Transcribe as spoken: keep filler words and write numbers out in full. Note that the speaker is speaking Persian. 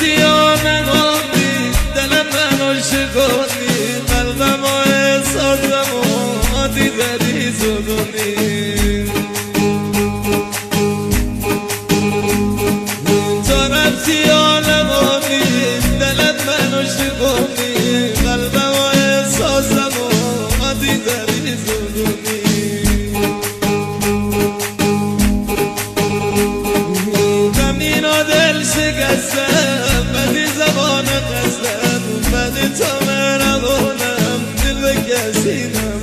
سیاه نمانی دلم منو شکانی قلبم و احساسم و عادی داری زدونی تو رفتی آلمانی دلت منو شکانی قلبم و احساسم و عادی داری زدونی غمین و دل شکستم بدی زبان قصدم بدی تو مهربانم دل به کسی